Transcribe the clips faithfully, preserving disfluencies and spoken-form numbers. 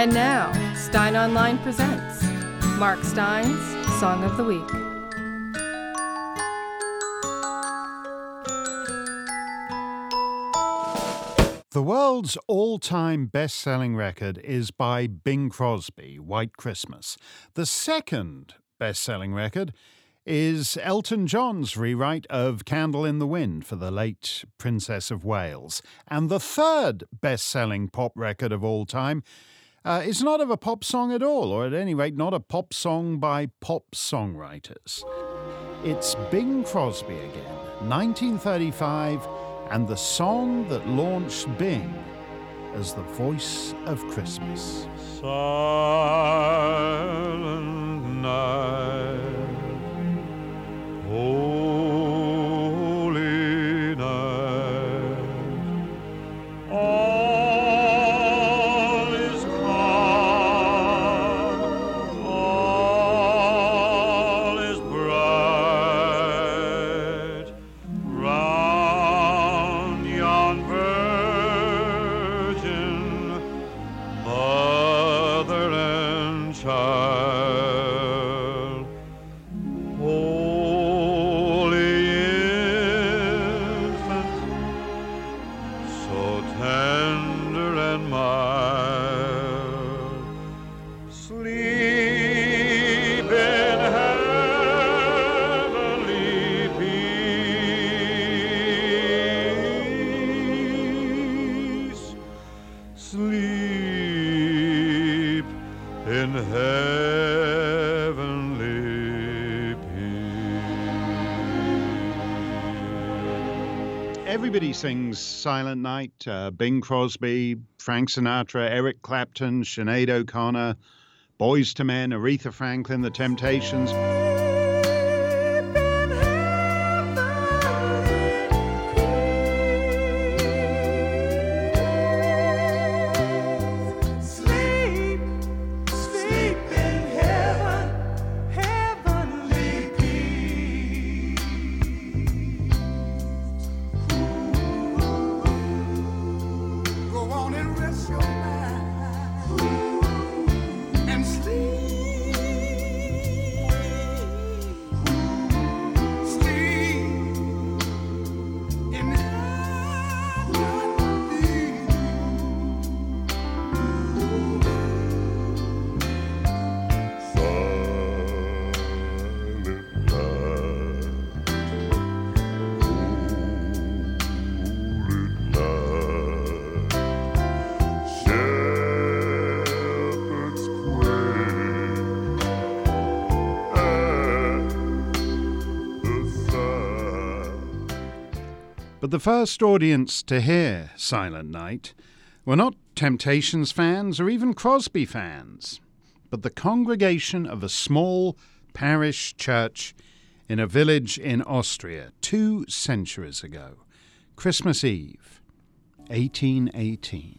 And now, Stein Online presents Mark Stein's Song of the Week. The world's all-time best-selling record is by Bing Crosby, White Christmas. The second best-selling record is Elton John's rewrite of Candle in the Wind for the late Princess of Wales. And the third best-selling pop record of all time uh, is not of a pop song at all, or at any rate not a pop song by pop songwriters. It's Bing Crosby again, nineteen thirty-five, and the song that launched Bing as the voice of Christmas. Silent night, holy night, all is calm, all is bright, round yon virgin, mother and child. Holy infant, so tender and mild, sleep in heavenly peace, sleep in heavenly peace. Everybody sings Silent Night. Uh, Bing Crosby, Frank Sinatra, Eric Clapton, Sinead O'Connor, Boyz two Men, Aretha Franklin, The Temptations. Sleep, sleep in heaven, heavenly peace. Go on and rest your mind and sleep, sleep in But the first audience to hear Silent Night were not Temptations fans or even Crosby fans, but the congregation of a small parish church in a village in Austria two centuries ago, Christmas Eve, eighteen eighteen.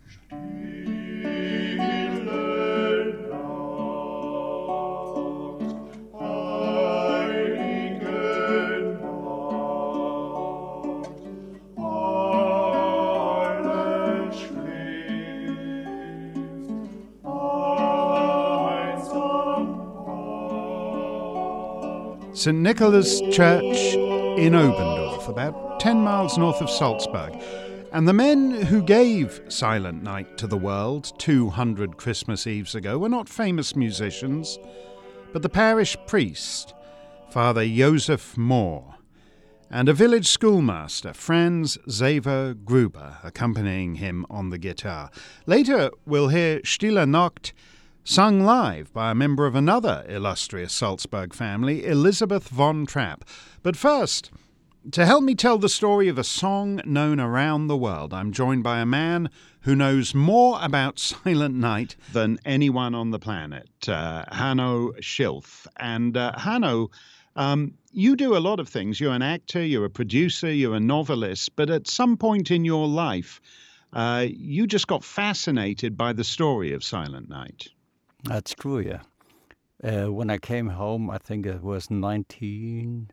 Saint Nicholas Church in Obendorf, about ten miles north of Salzburg. And the men who gave Silent Night to the world two hundred Christmas Eves ago were not famous musicians, but the parish priest, Father Josef Mohr, and a village schoolmaster, Franz Xaver Gruber, accompanying him on the guitar. Later, we'll hear Stille Nacht sung live by a member of another illustrious Salzburg family, Elisabeth von Trapp. But first, to help me tell the story of a song known around the world, I'm joined by a man who knows more about Silent Night than anyone on the planet, uh, Hanno Schilf. And uh, Hanno, um, you do a lot of things. You're an actor, you're a producer, you're a novelist, but at some point in your life, uh, you just got fascinated by the story of Silent Night. That's true, yeah. Uh, when I came home, I think it was nineteen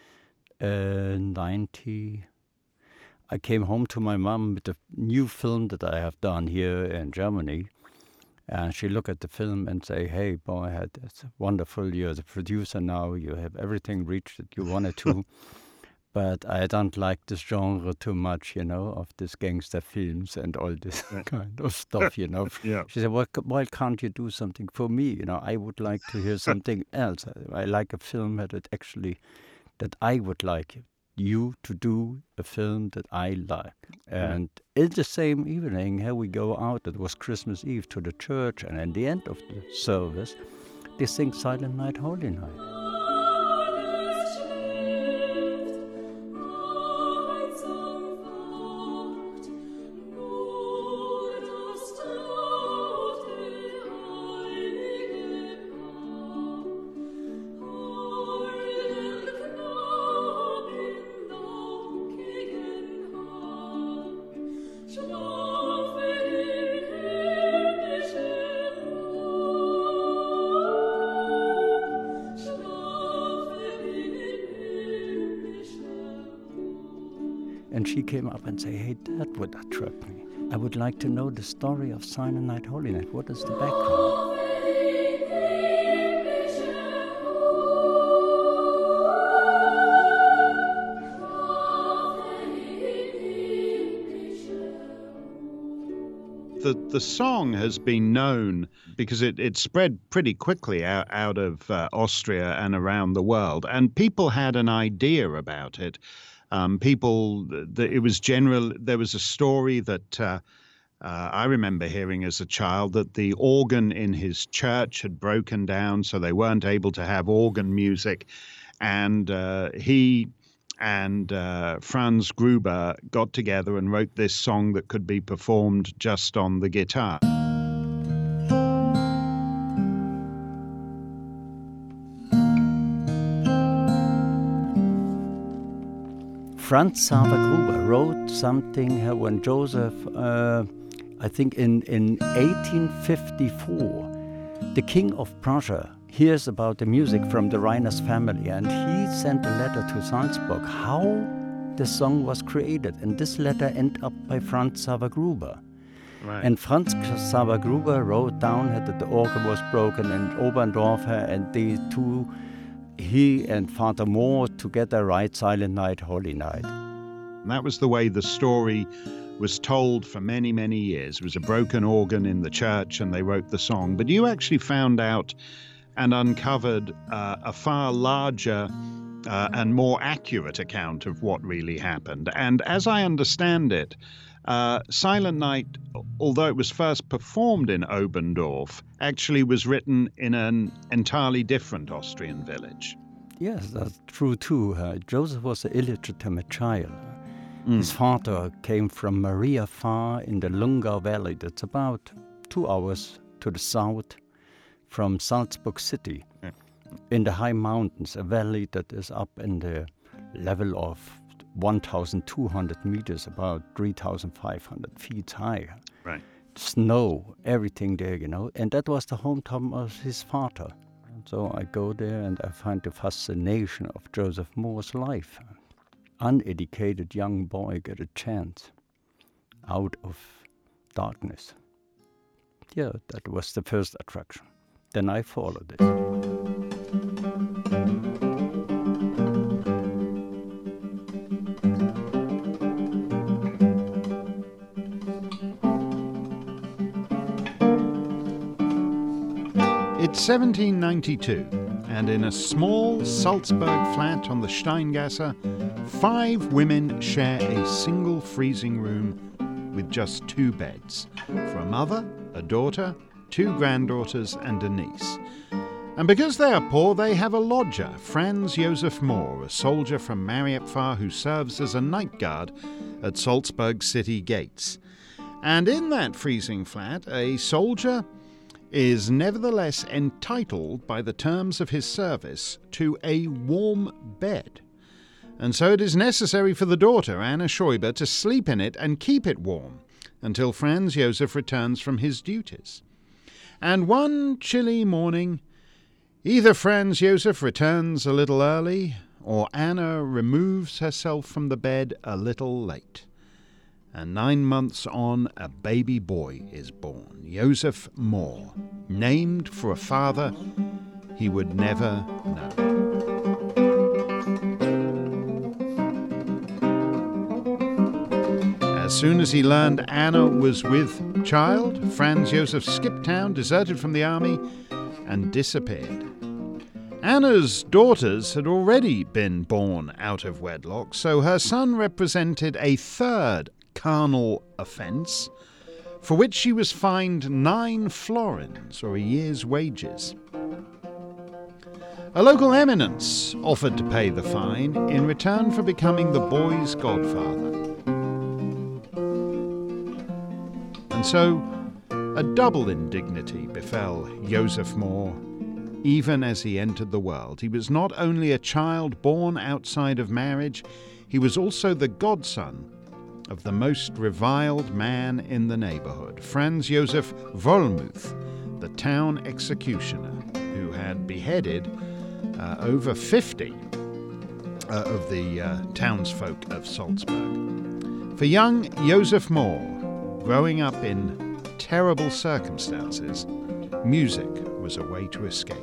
ninety. I came home to my mom with a new film that I have done here in Germany. And she look at the film and say, hey, boy, that's wonderful. You're the producer now. You have everything reached that you wanted to. But I don't like this genre too much, you know, of these gangster films and all this kind of stuff, you know. Yeah. She said, well, why can't you do something for me? You know, I would like to hear something else. I like a film that it actually, that I would like you to do a film that I like. And in the same evening, here we go out. It was Christmas Eve to the church, and at the end of the service, they sing Silent Night, Holy Night. And she came up and said, hey, that would attract me. I would like to know the story of Silent Night, Holy Night. What is the background? The, the song has been known because it, it spread pretty quickly out, out of uh, Austria and around the world. And people had an idea about it. Um, people, the, it was general. There was a story that uh, uh, I remember hearing as a child that the organ in his church had broken down, so they weren't able to have organ music. And uh, he and uh, Franz Gruber got together and wrote this song that could be performed just on the guitar. Franz Xaver Gruber wrote something uh, when Joseph, uh, I think in, in eighteen fifty-four, the King of Prussia hears about the music from the Reiners family, and he sent a letter to Salzburg how the song was created. And this letter ended up by Franz Xaver Gruber. Right. And Franz Xaver Gruber wrote down that the organ was broken in Oberndorf, and the two he and Father Moore together write Silent Night, Holy Night. And that was the way the story was told for many, many years. It was a broken organ in the church and they wrote the song. But you actually found out and uncovered uh, a far larger uh, and more accurate account of what really happened. And as I understand it, Uh, Silent Night, although it was first performed in Oberndorf, actually was written in an entirely different Austrian village. Yes, that's true too. Uh, Joseph was an illegitimate child. Mm. His father came from Maria Far in the Lungau Valley. That's about two hours to the south from Salzburg city, Yeah. in the high mountains, a valley that is up in the level of one thousand two hundred meters, about three thousand five hundred feet high. Right. Snow, everything there, you know. And that was the hometown of his father. And so I go there and I find the fascination of Joseph Moore's life. Uneducated young boy get a chance out of darkness. Yeah, that was the first attraction. Then I followed it. It's seventeen ninety-two, and in a small Salzburg flat on the Steingasse, five women share a single freezing room with just two beds, for a mother, a daughter, two granddaughters, and a niece. And because they are poor, they have a lodger, Franz Josef Moore, a soldier from Mariapfarr who serves as a night guard at Salzburg city gates. And in that freezing flat, a soldier is nevertheless entitled by the terms of his service to a warm bed. And so it is necessary for the daughter, Anna Schäuber, to sleep in it and keep it warm until Franz Josef returns from his duties. And one chilly morning, either Franz Josef returns a little early, or Anna removes herself from the bed a little late. And nine months on, a baby boy is born, Joseph Mohr, named for a father he would never know. As soon as he learned Anna was with child, Franz Josef skipped town, deserted from the army, and disappeared. Anna's daughters had already been born out of wedlock, so her son represented a third carnal offence, for which she was fined nine florins, or a year's wages. A local eminence offered to pay the fine in return for becoming the boy's godfather. And so, a double indignity befell Joseph Mohr, even as he entered the world. He was not only a child born outside of marriage, he was also the godson of the most reviled man in the neighborhood, Franz Josef Wollmuth, the town executioner, who had beheaded uh, over fifty uh, of the uh, townsfolk of Salzburg. For young Joseph Mohr, growing up in terrible circumstances, music was a way to escape.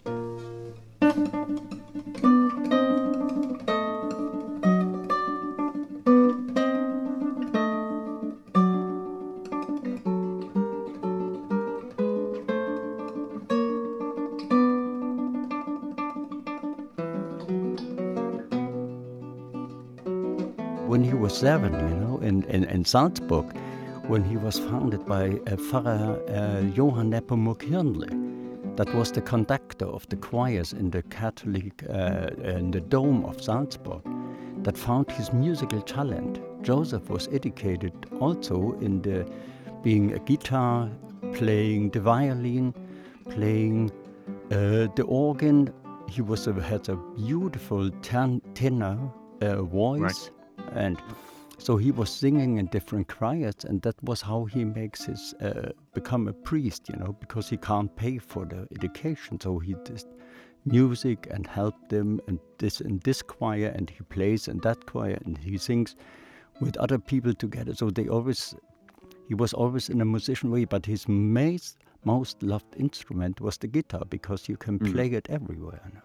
When he was seven, you know, in, in, in Salzburg, when he was founded by uh, Pfarrer uh, Johann Nepomuk Hirnle, that was the conductor of the choirs in the Catholic, uh, in the Dome of Salzburg, that found his musical talent. Joseph was educated also in the being a guitar, playing the violin, playing uh, the organ. He was a, had a beautiful ten, tenor uh, voice. Right. And so he was singing in different choirs, and that was how he makes his uh, become a priest, you know, because he can't pay for the education. So he did music and helped them, and this in this choir, and he plays in that choir, and he sings with other people together. So they always, he was always in a musician way, but his most most loved instrument was the guitar, because you can Mm. play it everywhere now.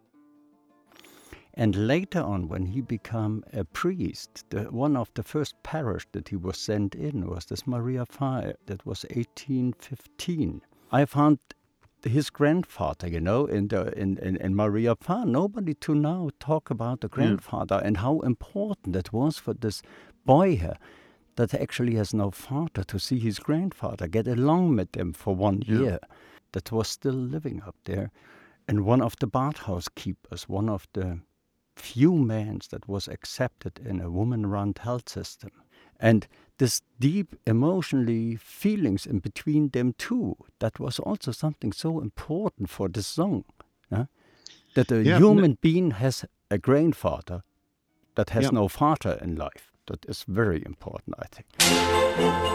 And later on, when he became a priest, the, one of the first parish that he was sent in was this Maria Pfarr. That was eighteen fifteen. I found his grandfather, you know, in the in, in, in Maria Pfarr. Nobody to now talk about the grandfather and how important it was for this boy here that actually has no father, to see his grandfather, get along with him for one Yeah. year, that was still living up there. And one of the bathhouse keepers, one of the few men that was accepted in a woman-run health system. And this deep emotionally feelings in between them two, that was also something so important for the song. Huh? That a Yeah, human being has a grandfather that has Yeah. no father in life. That is very important, I think.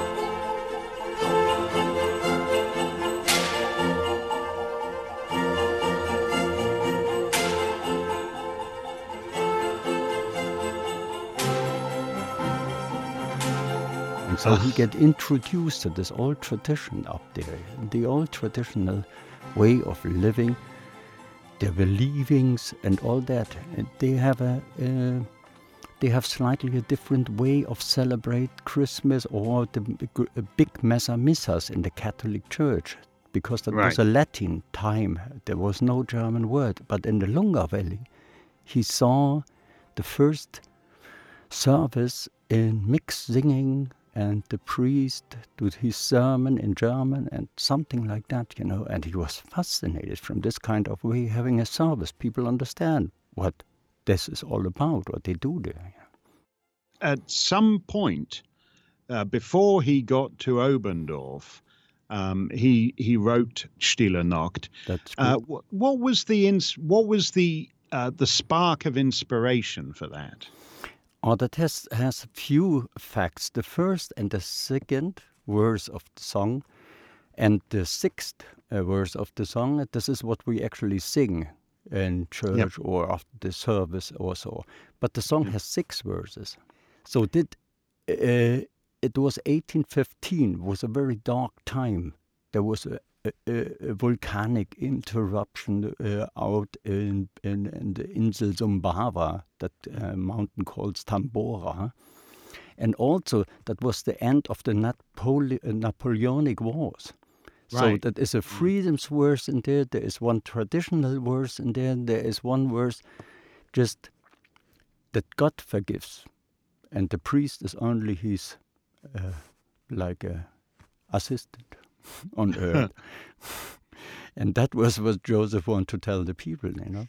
And so he get introduced to this old tradition up there, the old traditional way of living, their believings and all that. And they have a, uh, they have slightly a different way of celebrate Christmas, or the big, big Messa Missas in the Catholic Church, because that was Right. a Latin time. There was no German word. But in the Lunga Valley, he saw the first service in mixed singing, and the priest did his sermon in German and something like that, you know. And he was fascinated from this kind of way, having a service. People understand what this is all about, what they do there. At some point, uh, before he got to Oberndorf, um, he he wrote Stille Nacht. That's Uh, good. what, what was the ins- what was the uh, the spark of inspiration for that? Oh, that has, has a few facts. The first and the second verse of the song, and the sixth uh, verse of the song, this is what we actually sing in church or after the service or so. But the song has six verses. So did uh, it was eighteen fifteen, was a very dark time. There was a, a, a volcanic interruption uh, out in, in, in the Insel Sumbawa, that uh, mountain called Tambora. And also, that was the end of the Napole- uh, Napoleonic Wars. So Right. that is a freedoms verse in there, there is one traditional verse in there, there is one verse just that God forgives. And the priest is only his, uh, like a assistant on earth. And that was what Joseph wanted to tell the people, you know.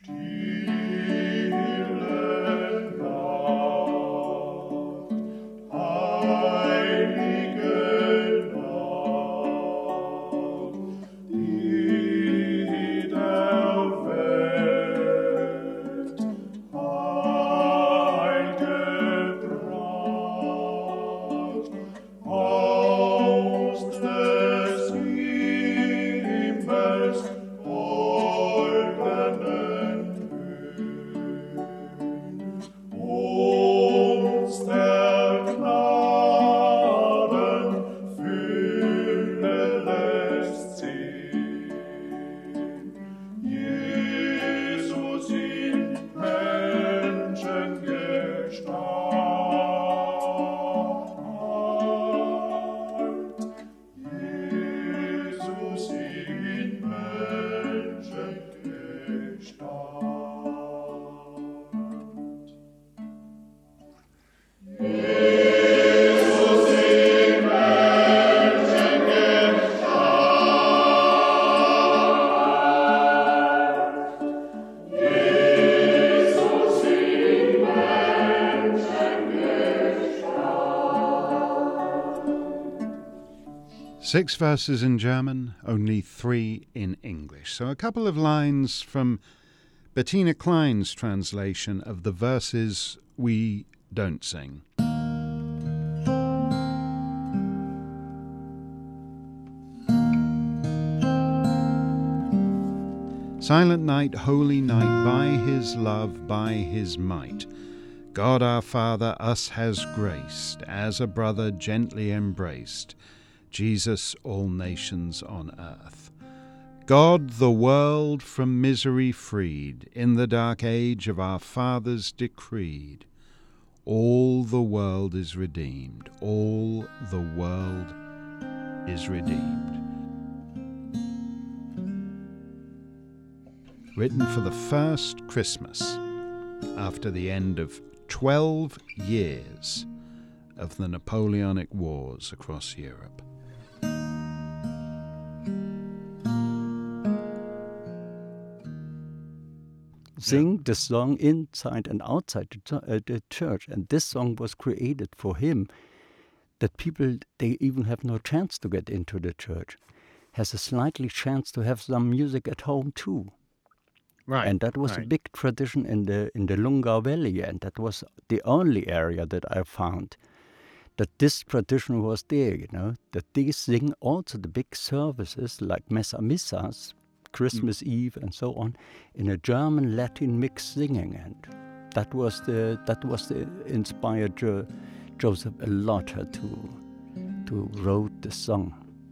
Six verses in German, only three in English. So a couple of lines from Bettina Klein's translation of the verses we don't sing. Silent night, holy night, by his love, by his might, God our Father us has graced, as a brother gently embraced, Jesus all nations on earth. God the world from misery freed, in the dark age of our fathers decreed. All the world is redeemed, all the world is redeemed. Written for the first Christmas after the end of twelve years of the Napoleonic Wars across Europe. Sing the song inside and outside the, ch- uh, the church. And this song was created for him, that people, they even have no chance to get into the church, has a slightly chance to have some music at home too. Right. And that was right. a big tradition in the in the Lungau Valley, and that was the only area that I found that this tradition was there, you know, that they sing also the big services like Messa Missas, Christmas mm. Eve and so on, in a German Latin mix singing, and that was the that was the inspired jo- Joseph a lot to to wrote the song.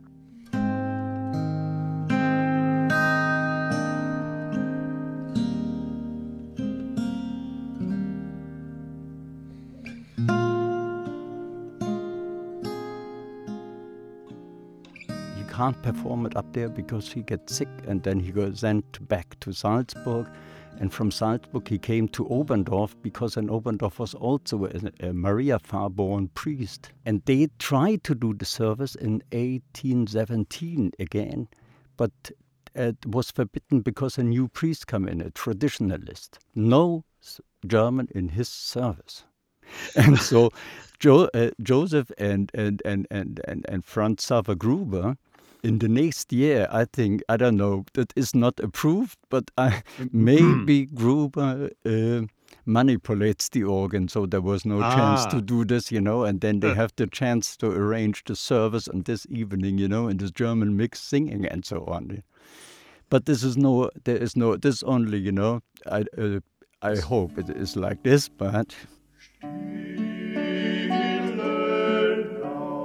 Can't perform it up there because he gets sick, and then he goes sent back to Salzburg, and from Salzburg he came to Oberndorf because in Oberndorf was also a, a Maria Far-born priest, and they tried to do the service in eighteen seventeen again, but it was forbidden because a new priest came in, a traditionalist, no German in his service. And so jo- uh, Joseph and and and and and, and Franz Xaver Gruber, in the next year, I think, I don't know, that is not approved, but I, maybe Gruber uh, manipulates the organ, so there was no ah. chance to do this, you know, and then they uh. have the chance to arrange the service on this evening, you know, in this German mix singing and so on. But this is no, there is no, this only, you know, I, uh, I hope it is like this, but...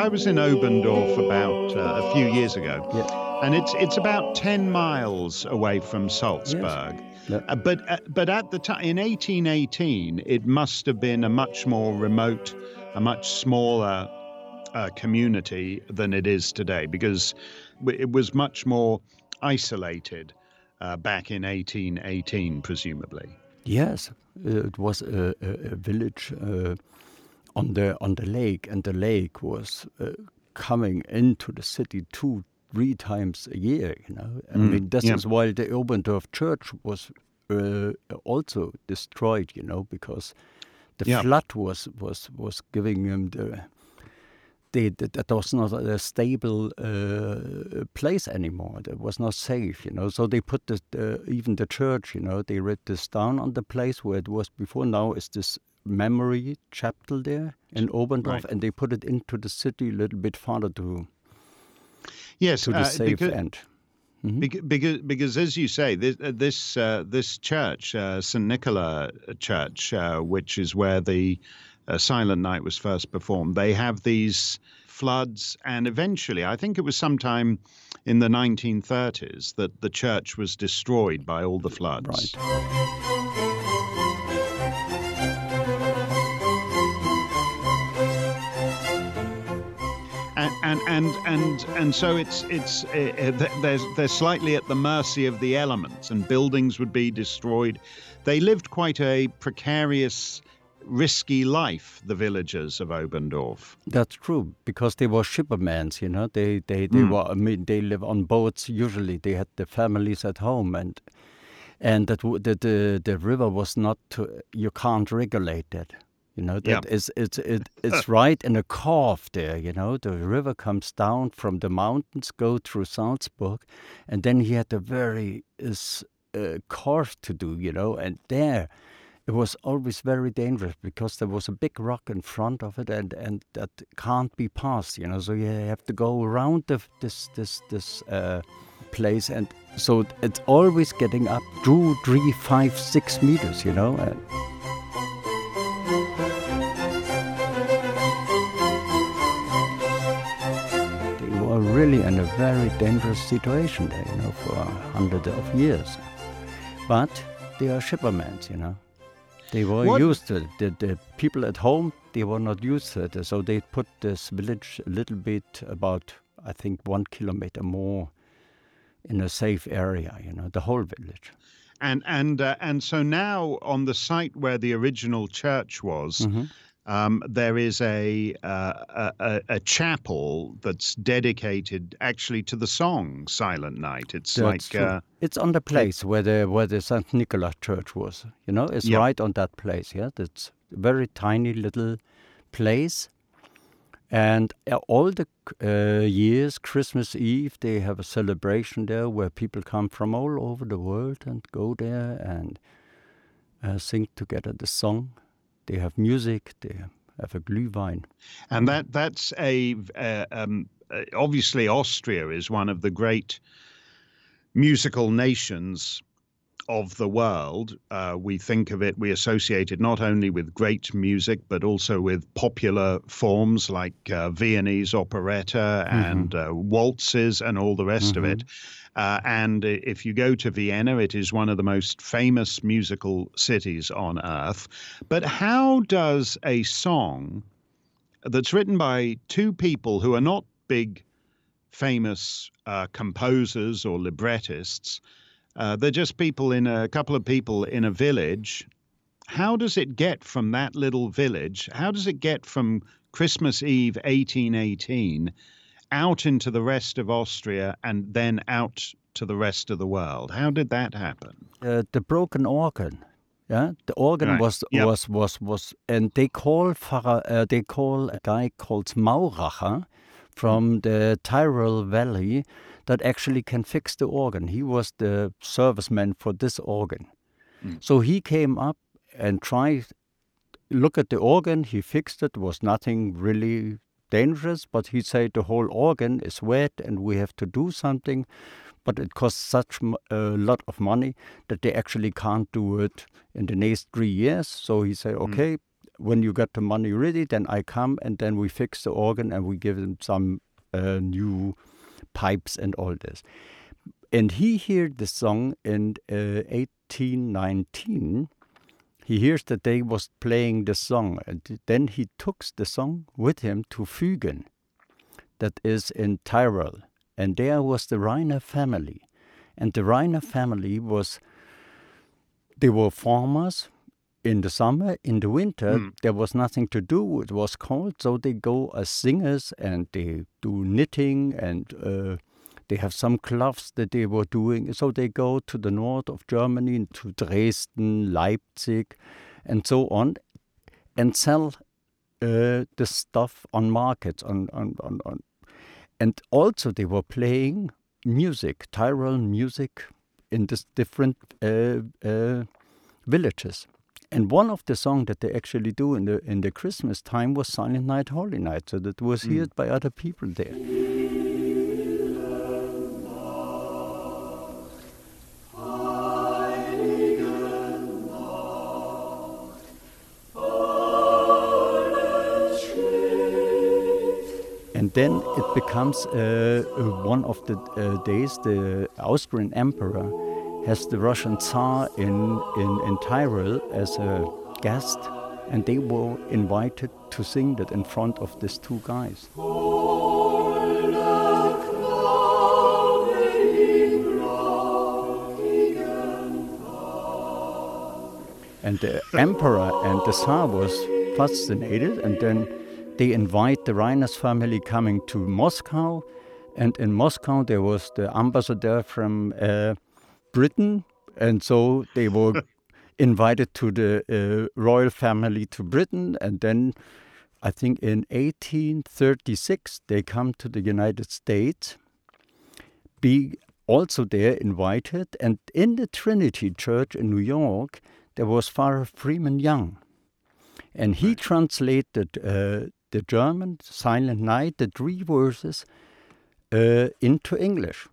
I was in Obendorf about uh, a few years ago, Yeah. and it's it's about ten miles away from Salzburg. Yeah. Uh, but uh, but at the time in eighteen eighteen, it must have been a much more remote, a much smaller uh, community than it is today, because w- it was much more isolated uh, back in eighteen eighteen, presumably. Yes, uh, it was a, a, a village uh, on the on the lake, and the lake was uh, coming into the city two, three times a year. You know, I Mm, mean, this yeah. is why the Obendorf church was uh, also destroyed. You know, because the Yeah. flood was was was giving them the. They, that that was not a stable uh, place anymore. That was not safe, you know. So they put the, the even the church, you know, they wrote this down on the place where it was before. Now is this memory chapel there in Obendorf, Right. and they put it into the city a little bit farther to Yes, to the uh, safe because, end. Bec- Because, because, as you say, this uh, this, uh, this church, uh, Saint Nicola Church, uh, which is where the uh, Silent Night was first performed, they have these floods, and eventually, I think it was sometime in the nineteen thirties that the church was destroyed by all the floods. Right. And and and and, and so it's it's uh, uh, they're they're slightly at the mercy of the elements, and buildings would be destroyed. They lived quite a precarious, risky life, the villagers of Obendorf. That's true, because they were shippermans, you know. They they they Mm. were. I mean, they live on boats. Usually, they had their families at home, and and that w- the the, the river was not. To, you can't regulate that. You know, that Yeah. is it's it, it's right in a curve there. You know, the river comes down from the mountains, go through Salzburg, and then he had a very is uh, curve to do. You know, and there. It was always very dangerous because there was a big rock in front of it, and, and that can't be passed, you know. So you have to go around the, this this this uh, place, and so it's always getting up two, three, five, six meters, you know. And they were really in a very dangerous situation there, you know, for hundreds of years. But they are shippermen, you know. They were What- used to it. The, the people at home, they were not used to it. So they put this village a little bit about, I think, one kilometer more in a safe area, you know, the whole village. And and uh, and so now on the site where the original church was, Mhm. um, there is a, uh, a a a chapel that's dedicated actually to the song "Silent Night." It's That's like true. uh, It's on the place where the where the Saint Nicholas Church was. You know, it's Yeah. right on that place. Yeah, that's a very tiny little place. And uh, all the uh, years, Christmas Eve, they have a celebration there where people come from all over the world and go there and uh, sing together the song. They have music. They have a Glühwein. And that that's a uh, um, uh, obviously Austria is one of the great musical nations of the world. Uh, we think of it, we associate it not only with great music, but also with popular forms like uh, Viennese operetta and uh, waltzes and all the rest of it. Uh, and if you go to Vienna, it is one of the most famous musical cities on earth. But how does a song that's written by two people who are not big, famous uh, composers or librettists, uh, they're just people in a, a couple of people in a village. How does it get from that little village? How does it get from Christmas Eve eighteen eighteen out into the rest of Austria and then out to the rest of the world? How did that happen? Uh, the broken organ. Yeah, the organ Right. was Yep. was was was, and they call Pfarrer, uh, they call a guy called Mauracher from the Tyrol Valley that actually can fix the organ. He was the serviceman for this organ, so he came up and tried look at the organ. He fixed it. Was nothing really dangerous, but he said the whole organ is wet and we have to do something. But it costs such m- a lot of money that they actually can't do it in the next three years. So he said, okay, when you got the money ready, then I come and then we fix the organ and we give them some uh, new pipes and all this. And he heard the song in uh, eighteen nineteen. He hears that they was playing the song, and then he took the song with him to Fügen, that is in Tyrol. And there was the Reiner family. And the Reiner family was, they were farmers in the summer. In the winter, mm. there was nothing to do. It was cold, so they go as singers and they do knitting and uh, they have some gloves that they were doing. So they go to the north of Germany, to Dresden, Leipzig, and so on, and sell uh, the stuff on markets. On, on, on, on. And also they were playing music, Tyrol music, in these different uh, uh, villages. And one of the songs that they actually do in the in the Christmas time was Silent Night, Holy Night, so that was mm. heard by other people there. And then it becomes uh, one of the uh, days the Austrian emperor has the Russian Tsar in, in, in Tyrol as a guest, and they were invited to sing that in front of these two guys. And the emperor and the Tsar was fascinated, and then they invite the Reiners family coming to Moscow, and in Moscow there was the ambassador from uh, Britain, and so they were invited to the uh, royal family to Britain, and then I think in eighteen thirty-six they come to the United States, be also there invited, and in the Trinity Church in New York there was Father Freeman Young, and he right. translated uh, the German Silent Night, the three verses, uh, into English.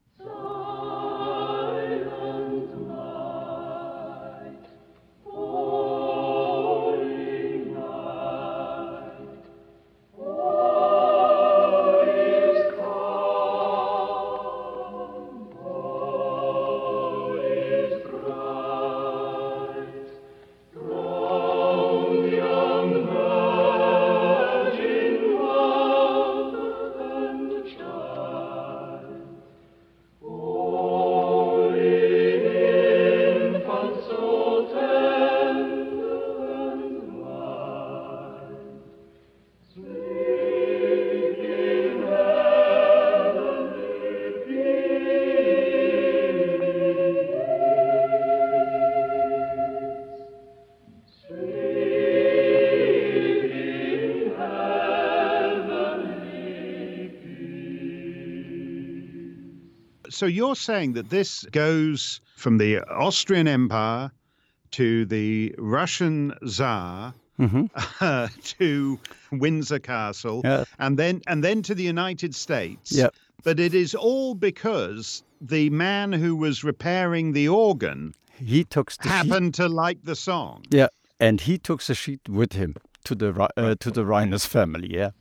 So you're saying that this goes from the Austrian Empire to the Russian Tsar mm-hmm. uh, to Windsor Castle, yeah. and then and then to the United States. Yep. But it is all because the man who was repairing the organ he took the happened sheet. to like the song. Yeah, and he took the sheet with him to the uh, to the Reiners family. Yeah.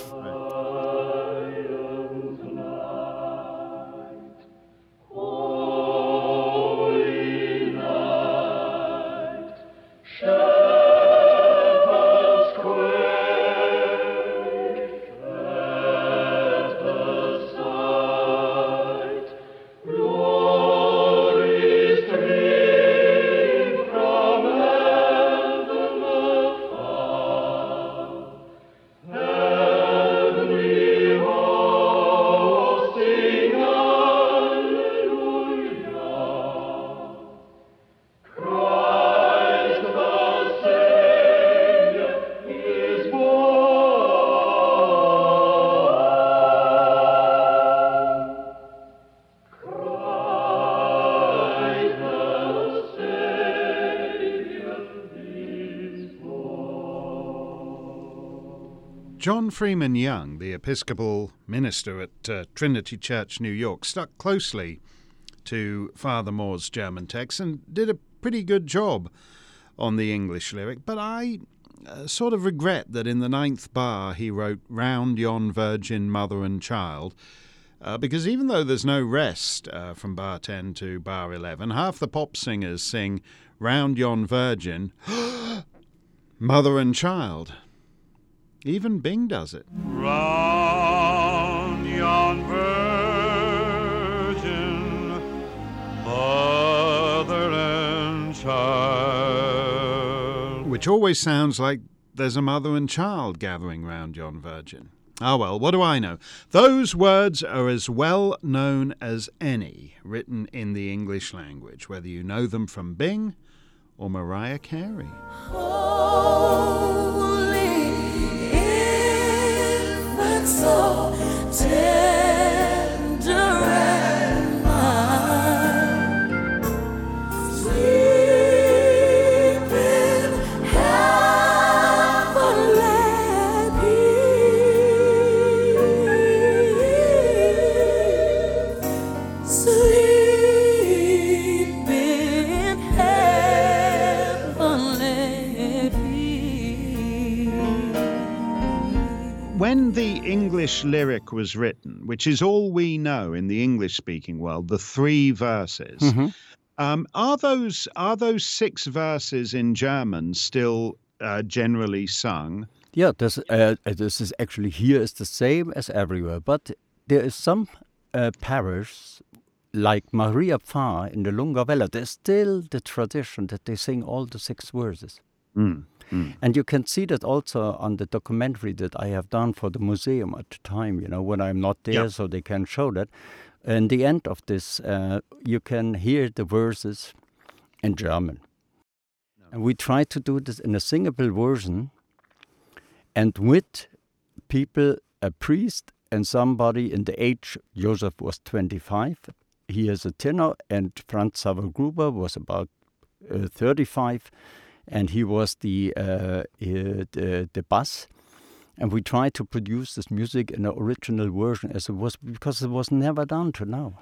John Freeman Young, the Episcopal minister at uh, Trinity Church, New York, stuck closely to Father Moore's German text and did a pretty good job on the English lyric. But I uh, sort of regret that in the ninth bar he wrote "Round yon virgin mother and child," uh, because even though there's no rest uh, from bar ten to bar eleven, half the pop singers sing "Round yon virgin, mother and child." Even Bing does it. Round yon virgin, mother and child. Which always sounds like there's a mother and child gathering round yon virgin. Ah, well, what do I know? Those words are as well known as any written in the English language, whether you know them from Bing or Mariah Carey. Holy infant, so tender and mild, sleep in heavenly peace, sleep in heavenly peace. When the English lyric was written, which is all we know in the English-speaking world, the three verses, Mhm. um, are those are those six verses in German still uh, generally sung? Yeah, this, uh, this is actually here is the same as everywhere, but there is some uh, parish, like Maria Pfarr in the Lunger Welle, there's still the tradition that they sing all the six verses. Mm. Mm. And you can see that also on the documentary that I have done for the museum at the time, you know, when I'm not there, Yep. so they can show that. In the end of this, uh, you can hear the verses in German. And we try to do this in a singable version and with people, a priest and somebody in the age, Joseph was twenty-five, he is a tenor, and Franz Xaver Gruber was about uh, thirty-five, and he was the, uh, uh, the the bass. And we tried to produce this music in the original version as it was, because it was never done to now.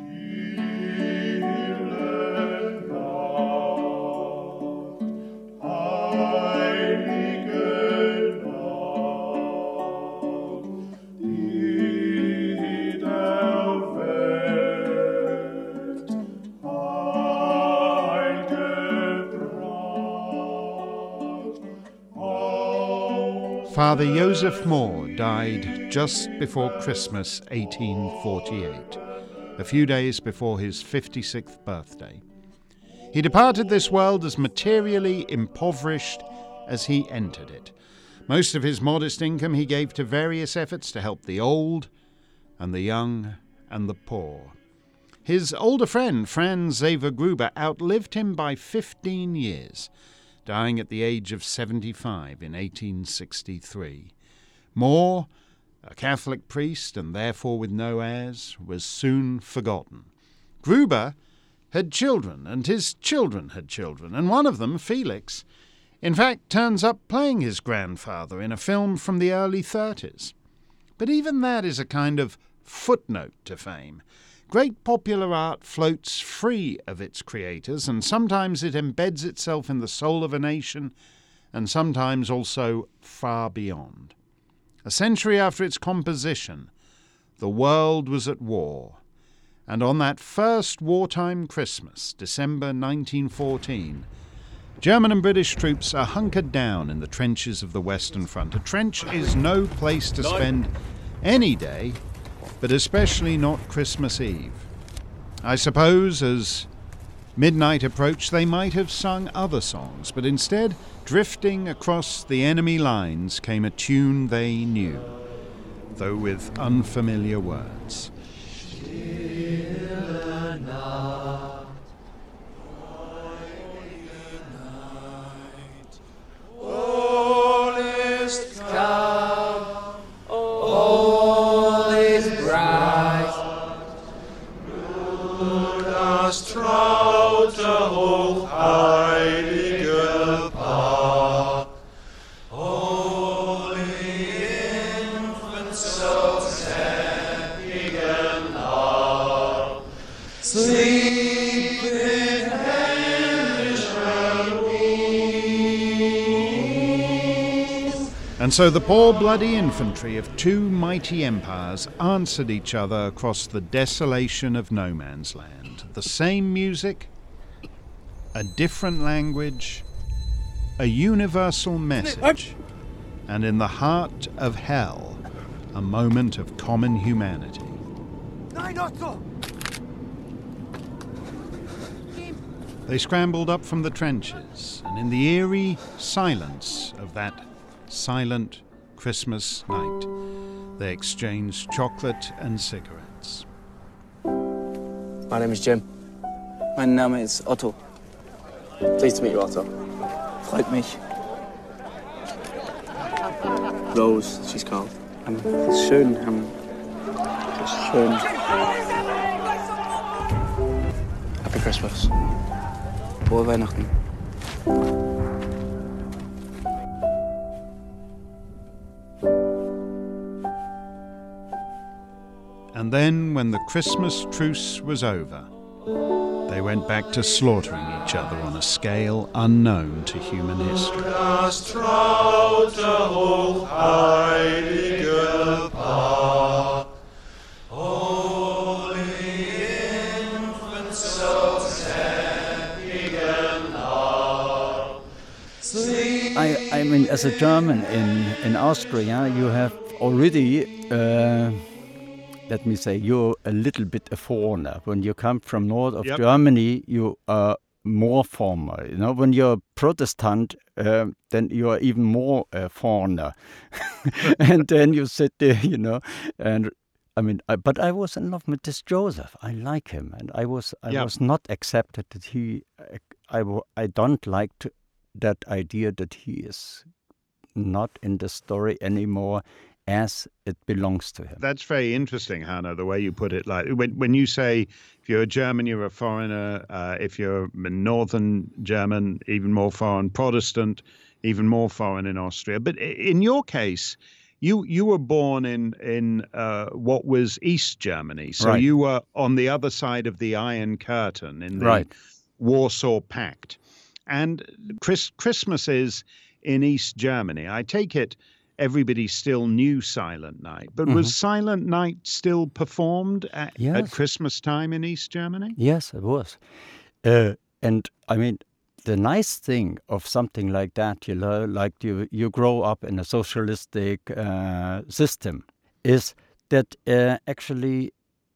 Father Joseph Mohr died just before Christmas eighteen forty-eight, a few days before his fifty-sixth birthday. He departed this world as materially impoverished as he entered it. Most of his modest income he gave to various efforts to help the old and the young and the poor. His older friend, Franz Xaver Gruber, outlived him by fifteen years, dying at the age of seventy-five in eighteen sixty-three. Mohr, a Catholic priest and therefore with no heirs, was soon forgotten. Gruber had children, and his children had children, and one of them, Felix, in fact turns up playing his grandfather in a film from the early thirties. But even that is a kind of footnote to fame. Great popular art floats free of its creators, and sometimes it embeds itself in the soul of a nation, and sometimes also far beyond. A century after its composition, the world was at war, and on that first wartime Christmas, December nineteen fourteen, German and British troops are hunkered down in the trenches of the Western Front. A trench is no place to spend any day, but especially not Christmas Eve. I suppose as midnight approached they might have sung other songs, but instead, drifting across the enemy lines came a tune they knew, though with unfamiliar words. And so the poor bloody infantry of two mighty empires answered each other across the desolation of no man's land. The same music, a different language, a universal message, and in the heart of hell, a moment of common humanity. Nein, Otto! They scrambled up from the trenches, and in the eerie silence of that silent Christmas night, they exchanged chocolate and cigarettes. My name is Jim. Mein Name ist Otto. Pleased to meet you, Otto. Freut mich. Rose, she's called. Ähm, ist schön. Ähm, ist schön. Happy Christmas. Frohe Weihnachten. And then, when the Christmas truce was over, they went back to slaughtering each other on a scale unknown to human history. Das traute hochheilige Paar, holy infant, so sättigen Haar. I, I mean, as a German in, in Austria, you have already, uh, let me say, you're a little bit a foreigner. When you come from north of Yep. Germany, you are more formal. You know, when you're Protestant, uh, then you are even more a foreigner. And then you sit there, you know, and I mean, I, but I was in love with this Joseph. I like him, and I was I Yep. was not accepted that he. I wa- I don't like to, that idea that he is not in the story anymore as it belongs to him. That's very interesting, Hannah, the way you put it. Like when when you say if you're a German, you're a foreigner. Uh, if you're a Northern German, even more foreign. Protestant, even more foreign in Austria. But i- in your case, you you were born in in uh, what was East Germany, so Right. you were on the other side of the Iron Curtain in the Right. Warsaw Pact. And Chris, Christmas is in East Germany. I take it everybody still knew Silent Night, but was Silent Night still performed at, at Yes. Christmas time in East Germany? Yes, it was. Uh, and I mean, the nice thing of something like that, you know, like you, you grow up in a socialistic uh, system, is that uh, actually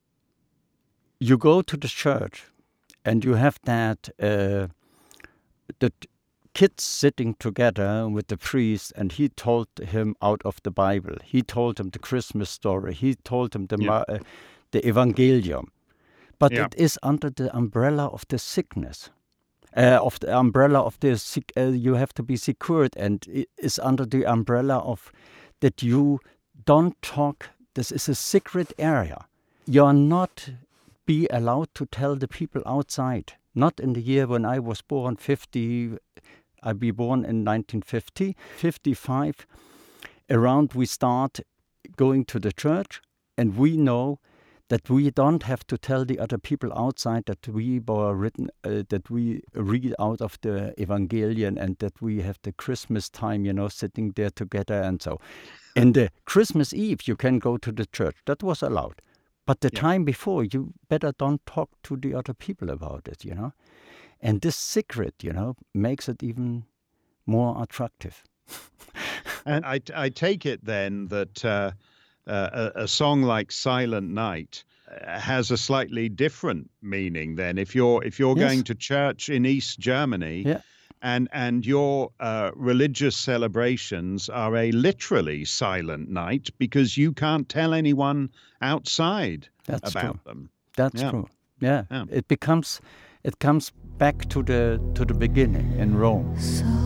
you go to the church and you have that, uh, the t- kids sitting together with the priest, and he told him out of the Bible. He told him the Christmas story. He told him the, Yeah. ma- uh, the Evangelium. But Yeah. it is under the umbrella of the sickness, uh, of the umbrella of the sick. Uh, you have to be secured, and it is under the umbrella of that you don't talk. This is a secret area. You are not be allowed to tell the people outside. Not in the year when I was born, fifty. I be born in nineteen fifty, fifty-five. Around we start going to the church, and we know that we don't have to tell the other people outside that we were written, uh, that we read out of the Evangelion, and that we have the Christmas time, you know, sitting there together and so. In the Christmas Eve, you can go to the church. That was allowed. But the Yeah. time before, you better don't talk to the other people about it, you know. And this secret, you know, makes it even more attractive. And I, I take it then that uh, uh, a, a song like Silent Night uh, has a slightly different meaning then. If you're if you're Yes. going to church in East Germany, Yeah. and and your uh, religious celebrations are a literally silent night because you can't tell anyone outside That's about true. them. That's Yeah. true. Yeah. Yeah. It becomes, it comes back to the to the beginning in Rome.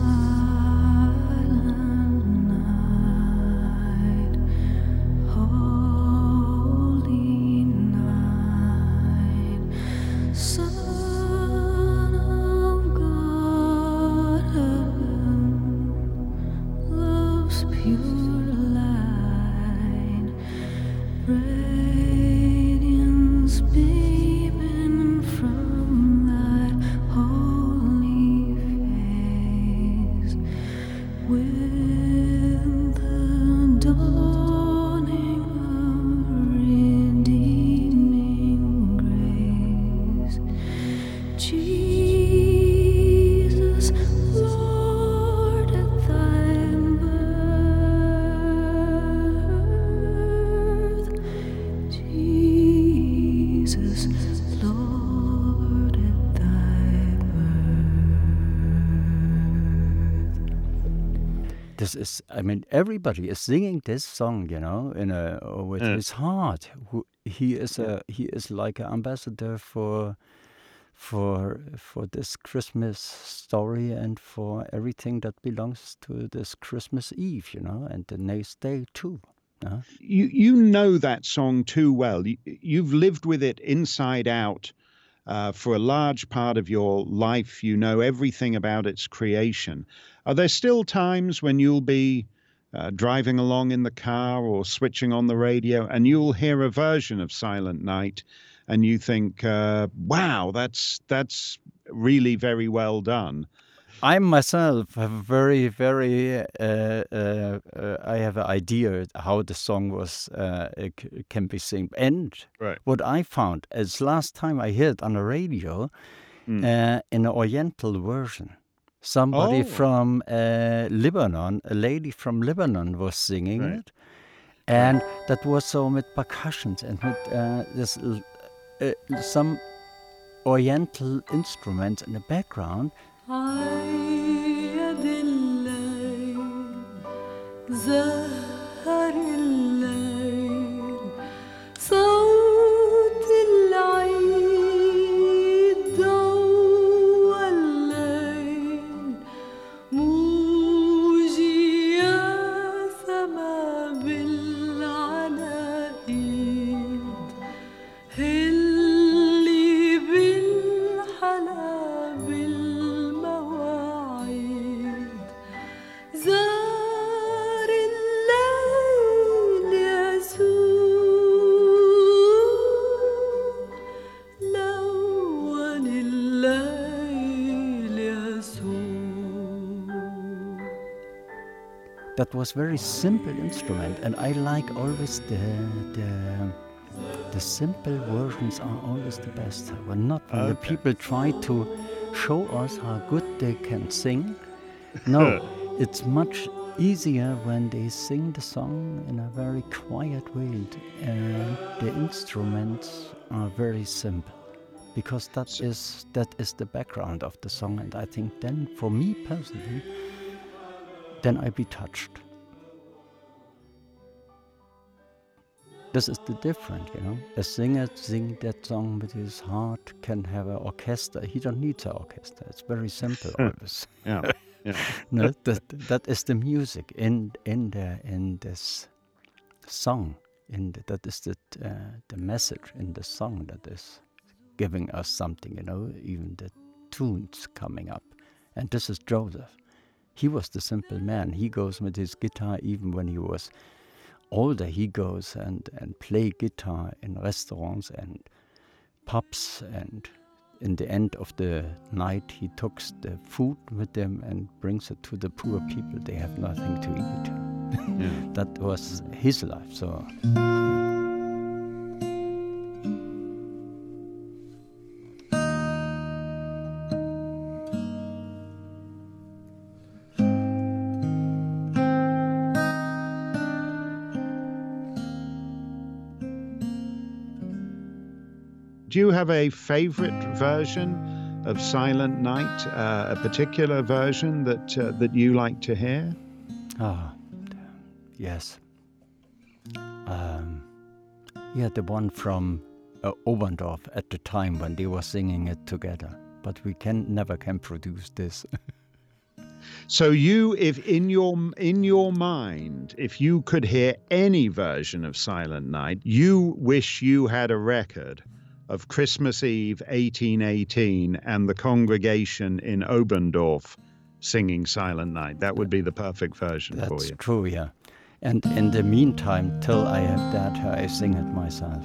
Holy night, Son of God, love's pure light, radiance beaming from thy holy face. this is, I mean, everybody is singing this song, you know, in a with Yeah. his heart. Who, he is a he is like an ambassador for for for this Christmas story and for everything that belongs to this Christmas Eve, you know, and the next day too. No? You you know that song too well. You, you've lived with it inside out uh, for a large part of your life. You know everything about its creation. Are there still times when you'll be uh, driving along in the car or switching on the radio and you'll hear a version of Silent Night and you think, uh, wow, that's that's really very well done? I myself have very, very, uh, uh, uh, I have an idea how the song was uh, c- can be sung. And Right. what I found is last time I heard it on the radio Mm. uh, in an Oriental version. Somebody Oh. from uh, Lebanon, a lady from Lebanon was singing Right. it. And that was so with percussions and with uh, this, l- uh, some Oriental instruments in the background. عيد الليل زهر الليل صوت العيد ضوى الليل موجي يا سما بالعناقيد هلي بالحلا بالمواعيد زار الليل يسوع لون الليل يسوع. That was very simple instrument, and I like always the the the simple versions are always the best. When not when the Okay. people try to show us how good they can sing. No, it's much easier when they sing the song in a very quiet way, and the instruments are very simple, because that is that is the background of the song. And I think then, for me personally, then I be touched. This is the difference, you know. A singer sing that song with his heart can have an orchestra. He don't need an orchestra. It's very simple always. Yeah. Yeah. No, that that is the music in in the in this song. In the, that is the uh, the message in the song that is giving us something, you know. Even the tunes coming up, and this is Joseph. He was the simple man. He goes with his guitar even when he was older. He goes and, and play guitar in restaurants and pubs, and in the end of the night he takes the food with them and brings it to the poor people. They have nothing to eat. Yeah. That was his life. So Do you have a favorite version of Silent Night, uh, a particular version that uh, that you like to hear? Ah, yes. Um, yeah, the one from uh, Oberndorf at the time when they were singing it together. But we can never can produce this. So you, if in your in your mind, if you could hear any version of Silent Night, you wish you had a record of Christmas Eve eighteen eighteen and the congregation in Oberndorf singing Silent Night. That would be the perfect version for That's you. true, yeah. And in the meantime, till I have that, I sing it myself.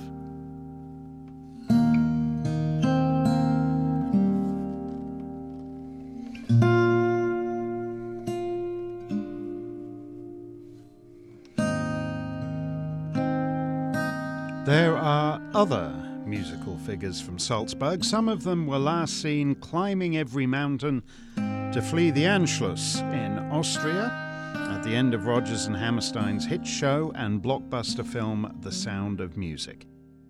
There are other musical figures from Salzburg. Some of them were last seen climbing every mountain to flee the Anschluss in Austria at the end of Rodgers and Hammerstein's hit show and blockbuster film The Sound of Music.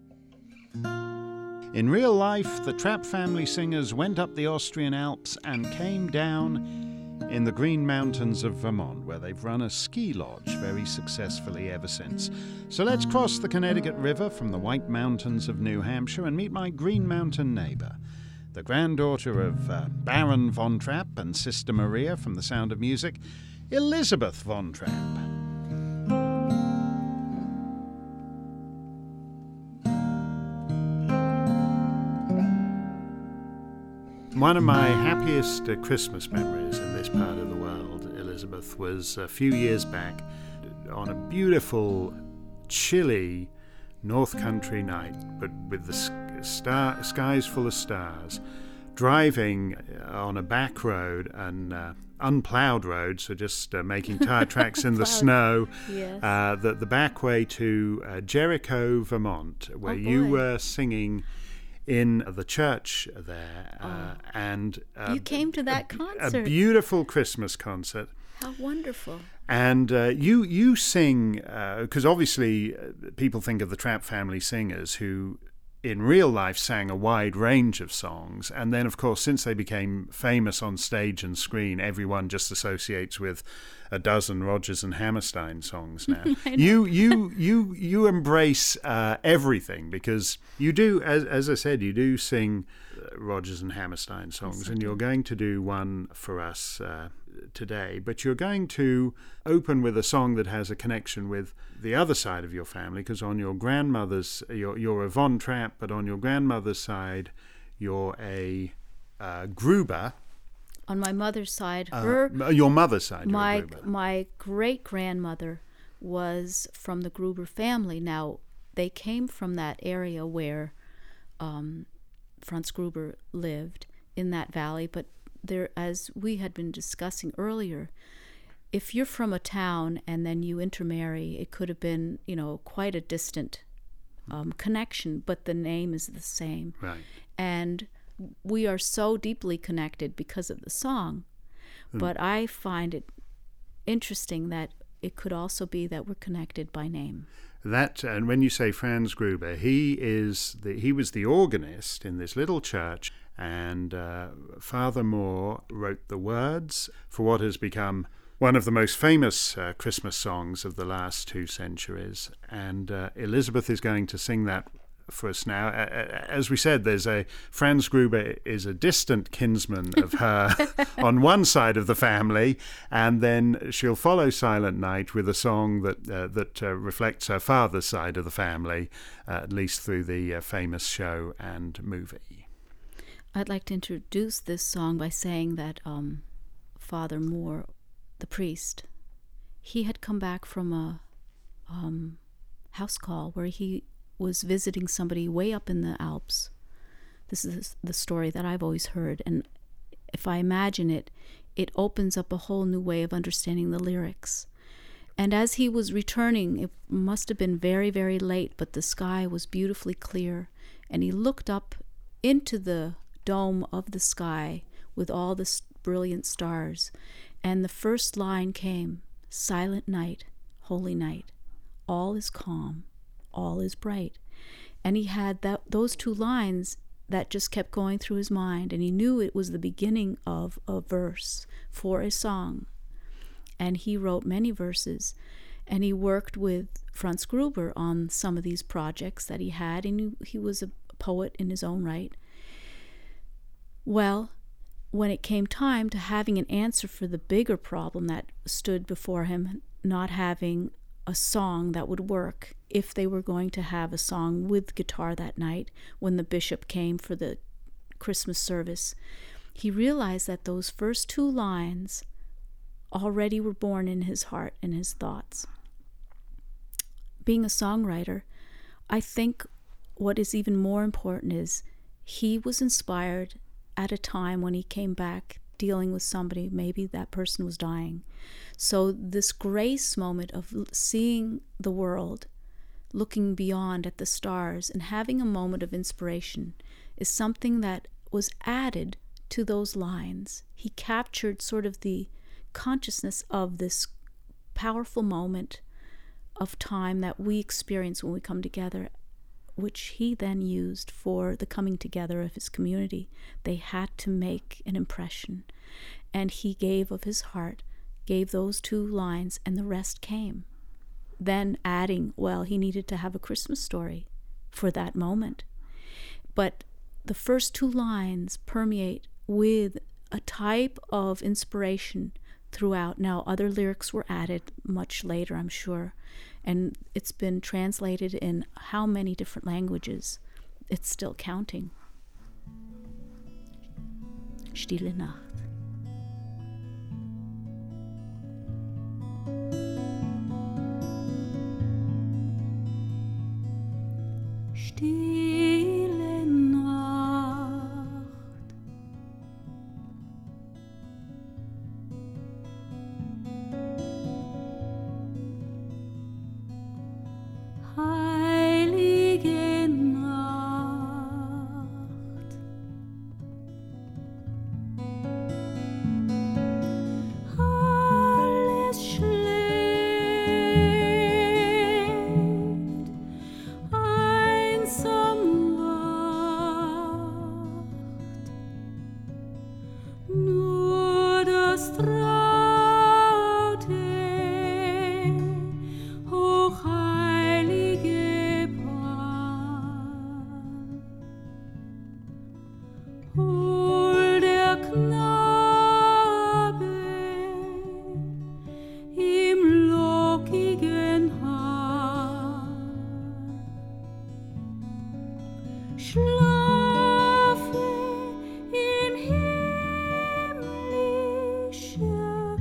In real life, the Trapp family singers went up the Austrian Alps and came down in the Green Mountains of Vermont, where they've run a ski lodge very successfully ever since. So let's cross the Connecticut River from the White Mountains of New Hampshire and meet my Green Mountain neighbor, the granddaughter of uh, Baron Von Trapp and Sister Maria from The Sound of Music, Elizabeth Von Trapp. One of my happiest uh, Christmas memories in this part of the world, Elizabeth, was a few years back on a beautiful, chilly North Country night, but with the star, skies full of stars, driving on a back road, an uh, unploughed road, so just uh, making tire tracks in the snow, yes. uh, the, the back way to uh, Jericho, Vermont, where oh, you were singing in the church there, uh, oh. and uh, you came to that a, concert. A beautiful Christmas concert. How wonderful! And uh, you you sing because uh, obviously uh, people think of the Trapp family singers who, in real life, sang a wide range of songs, and then of course since they became famous on stage and screen, everyone just associates with a dozen Rodgers and Hammerstein songs now. you you you you embrace uh, everything, because you do, as as I said, you do sing uh, Rodgers and Hammerstein songs, yes, and you're going to do one for us uh, today. But you're going to open with a song that has a connection with the other side of your family, because on your grandmother's, you're, you're a Von Trapp, but on your grandmother's side, you're a uh, Gruber. On my mother's side, her uh, your mother's side, my you're a Gruber. My great grandmother was from the Gruber family. Now they came from that area where um, Franz Gruber lived, in that valley, but there, as we had been discussing earlier, if you're from a town and then you intermarry, it could have been, you know, quite a distant um, connection, but the name is the same. Right. And we are so deeply connected because of the song. Mm. But I find it interesting that it could also be that we're connected by name. That, and when you say Franz Gruber, he is the, he was the organist in this little church, and uh, Father Moore wrote the words for what has become one of the most famous uh, Christmas songs of the last two centuries. And uh, Elizabeth is going to sing that for us now. As we said, there's a Franz Gruber is a distant kinsman of her on one side of the family, and then she'll follow Silent Night with a song that uh, that uh, reflects her father's side of the family, uh, at least through the uh, famous show and movie. I'd like to introduce this song by saying that um, Father Moore, the priest, he had come back from a um, house call where he was visiting somebody way up in the Alps. This is the story that I've always heard, and if I imagine it, it opens up a whole new way of understanding the lyrics. And as he was returning, it must have been very, very late, but the sky was beautifully clear, and he looked up into the dome of the sky with all the brilliant stars, and the first line came, "Silent night, holy night, all is calm, all is bright." And he had that those two lines that just kept going through his mind, and he knew it was the beginning of a verse for a song. And he wrote many verses, and he worked with Franz Gruber on some of these projects that he had, and he, he was a poet in his own right. Well, when it came time to having an answer for the bigger problem that stood before him, not having a song that would work if they were going to have a song with guitar that night when the bishop came for the Christmas service, he realized that those first two lines already were born in his heart and his thoughts. Being a songwriter, I think what is even more important is he was inspired at a time when he came back dealing with somebody, maybe that person was dying. So this grace moment of seeing the world, looking beyond at the stars, and having a moment of inspiration is something that was added to those lines. He captured sort of the consciousness of this powerful moment of time that we experience when we come together, which he then used for the coming together of his community. They had to make an impression. And he gave of his heart, gave those two lines, and the rest came. Then adding, well, he needed to have a Christmas story for that moment. But the first two lines permeate with a type of inspiration throughout. Now, other lyrics were added much later, I'm sure, and it's been translated in how many different languages. It's still counting. Stille Nacht. Stille Nacht, heilige Nacht, alles schläft, einsam wacht, nur das traute, hochheilige Paar. Hol der Knabe im lockigen Haar, schlafe in himmlischer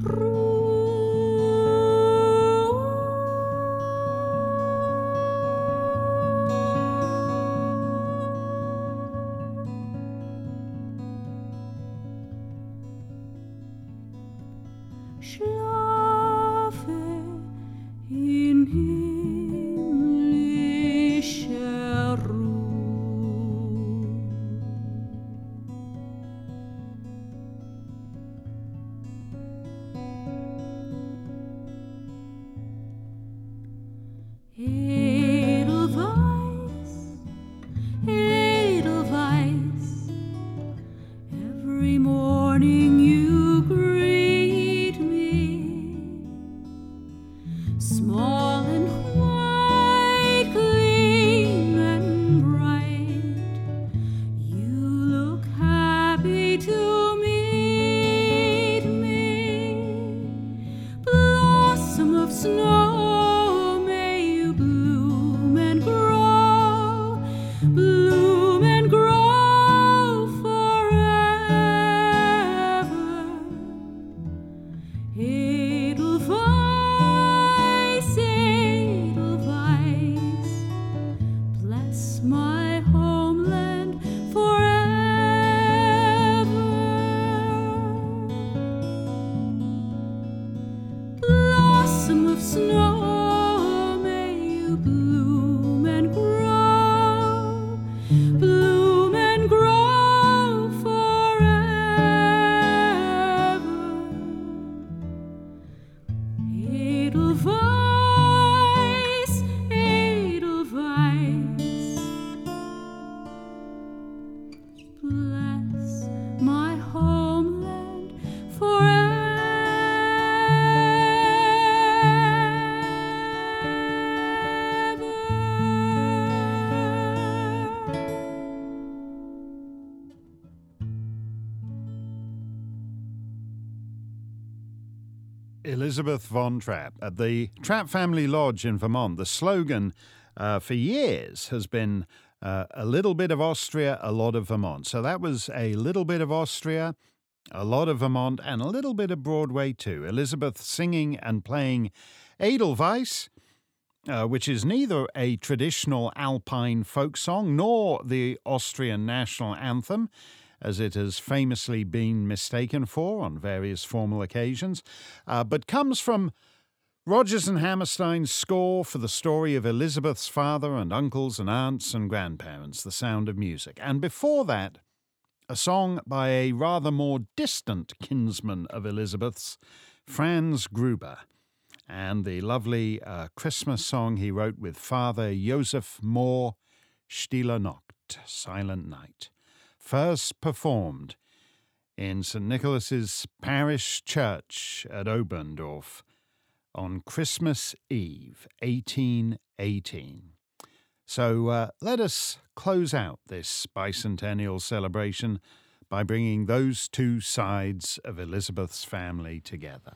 Schlafe in himmlischer Ruhe. Edelweiß, Edelweiß, every morning you greet me, small and white, clean and bright. You look happy to meet me, blossom of snow, may you bloom and grow, bloom and grow forever. Edelweiß, Edelweiß, bless my homeland forever. Blossom of snow, may you bloom and grow, bloom and grow forever. Edelweiß, Edelweiß, bless my homeland forever. Elizabeth von Trapp at the Trapp Family Lodge in Vermont. The slogan uh, for years has been uh, a little bit of Austria, a lot of Vermont. So that was a little bit of Austria, a lot of Vermont, and a little bit of Broadway too. Elizabeth singing and playing Edelweiss, uh, which is neither a traditional Alpine folk song nor the Austrian national anthem, as it has famously been mistaken for on various formal occasions, uh, but comes from Rodgers and Hammerstein's score for the story of Elizabeth's father and uncles and aunts and grandparents, The Sound of Music. And before that, a song by a rather more distant kinsman of Elizabeth's, Franz Gruber, and the lovely uh, Christmas song he wrote with Father Joseph Mohr, Stille Nacht, Silent Night, first performed in Saint Nicholas's Parish Church at Oberndorf on Christmas Eve, eighteen eighteen. So uh, let us close out this bicentennial celebration by bringing those two sides of Elizabeth's family together.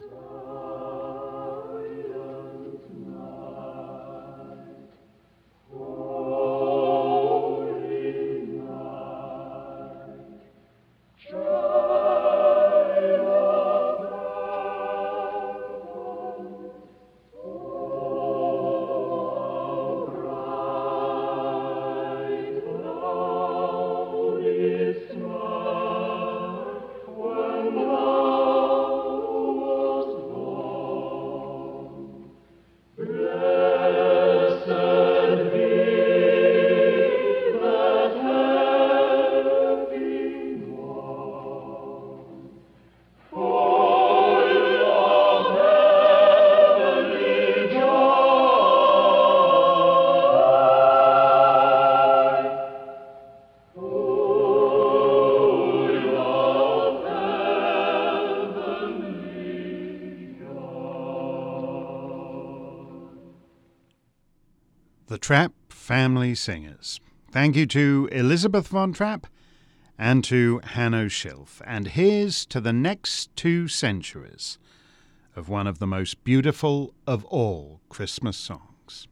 The Trapp Family Singers. Thank you to Elizabeth von Trapp and to Hanno Schilf. And here's to the next two centuries of one of the most beautiful of all Christmas songs.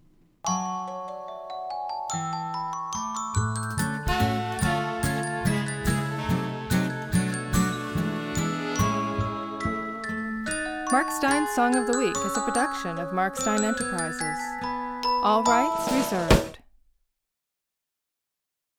Mark Stein's Song of the Week is a production of Mark Stein Enterprises. All rights reserved.